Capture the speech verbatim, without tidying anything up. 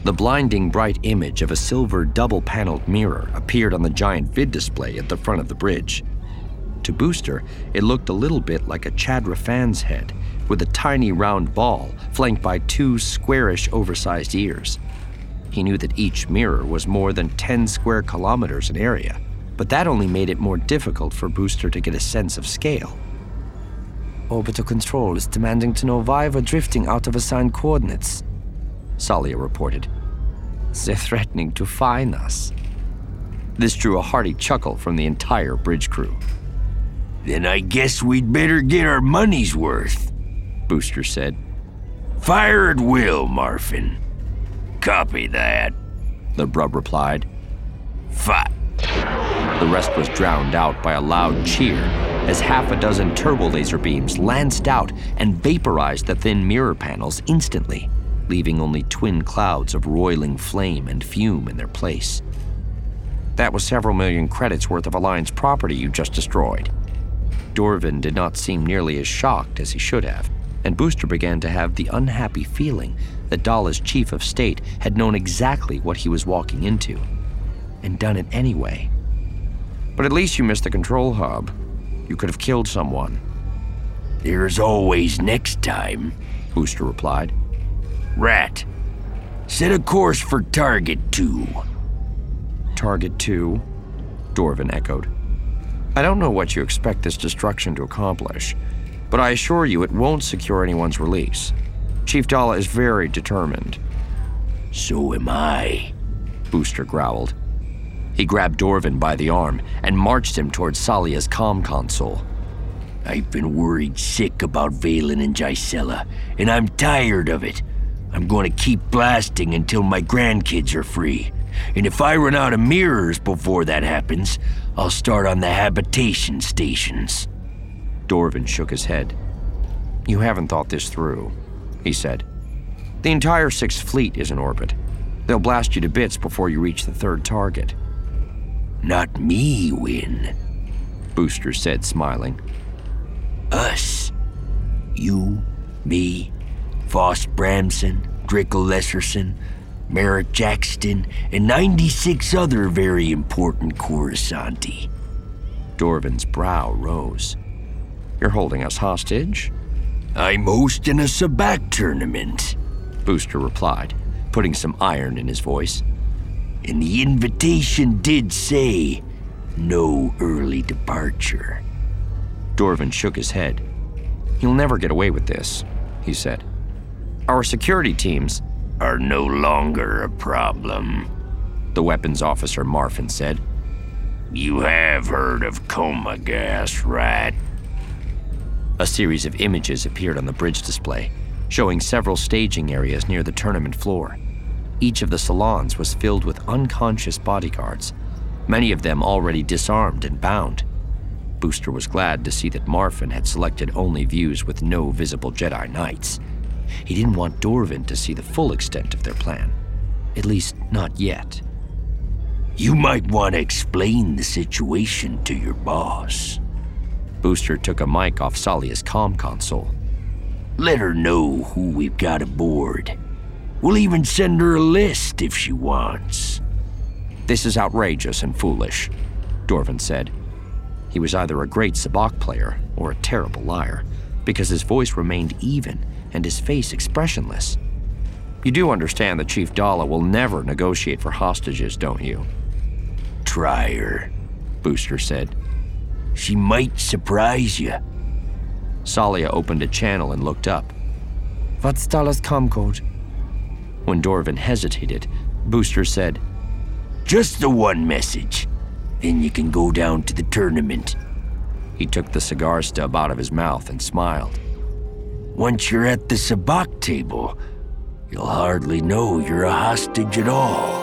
The blinding bright image of a silver double-paneled mirror appeared on the giant vid display at the front of the bridge. To Booster, it looked a little bit like a Chadrafan's head, with a tiny round ball flanked by two squarish oversized ears. He knew that each mirror was more than ten square kilometers in area, but that only made it more difficult for Booster to get a sense of scale. Orbital Control is demanding to know why we're drifting out of assigned coordinates, Salia reported. They're threatening to fine us. This drew a hearty chuckle from the entire bridge crew. Then I guess we'd better get our money's worth, Booster said. Fire at will, Marfin. Copy that, the Brub replied. Fight. The rest was drowned out by a loud cheer as half a dozen turbo laser beams lanced out and vaporized the thin mirror panels instantly, leaving only twin clouds of roiling flame and fume in their place. That was several million credits worth of Alliance property you just destroyed. Dorvin did not seem nearly as shocked as he should have, and Booster began to have the unhappy feeling that Daala's chief of state had known exactly what he was walking into, and done it anyway. But at least you missed the control hub. You could have killed someone. There's always next time, Booster replied. Rat, set a course for Target two. Target two? Dorvin echoed. I don't know what you expect this destruction to accomplish, but I assure you it won't secure anyone's release. Chief Daala is very determined. So am I, Booster growled. He grabbed Dorvin by the arm and marched him towards Salia's comm console. I've been worried sick about Valen and Gisela, and I'm tired of it. I'm going to keep blasting until my grandkids are free. And if I run out of mirrors before that happens, I'll start on the habitation stations. Dorvin shook his head. You haven't thought this through, he said. The entire Sixth Fleet is in orbit. They'll blast you to bits before you reach the third target. Not me, Win, Booster said, smiling. Us. You, me, Voss Bramson, Drickle Lesserson, Merritt Jackson, and ninety-six other very important Coruscanti. Dorvin's brow rose. You're holding us hostage? I'm hosting a sabacc tournament, Booster replied, putting some iron in his voice. And the invitation did say, no early departure. Dorvin shook his head. You'll never get away with this, he said. Our security teams are no longer a problem, the weapons officer Marfin said. You have heard of coma gas, right? A series of images appeared on the bridge display, showing several staging areas near the tournament floor. Each of the salons was filled with unconscious bodyguards, many of them already disarmed and bound. Booster was glad to see that Marfin had selected only views with no visible Jedi Knights. He didn't want Dorvin to see the full extent of their plan, at least not yet. You might want to explain the situation to your boss. Booster took a mic off Salia's comm console. Let her know who we've got aboard. We'll even send her a list if she wants. This is outrageous and foolish, Dorvin said. He was either a great sabacc player or a terrible liar, because his voice remained even and his face expressionless. You do understand that Chief Daala will never negotiate for hostages, don't you? Try her, Booster said. She might surprise you. Salia opened a channel and looked up. What's Daala's comm code? When Dorvin hesitated, Booster said, Just the one message. Then you can go down to the tournament. He took the cigar stub out of his mouth and smiled. Once you're at the sabacc table, you'll hardly know you're a hostage at all.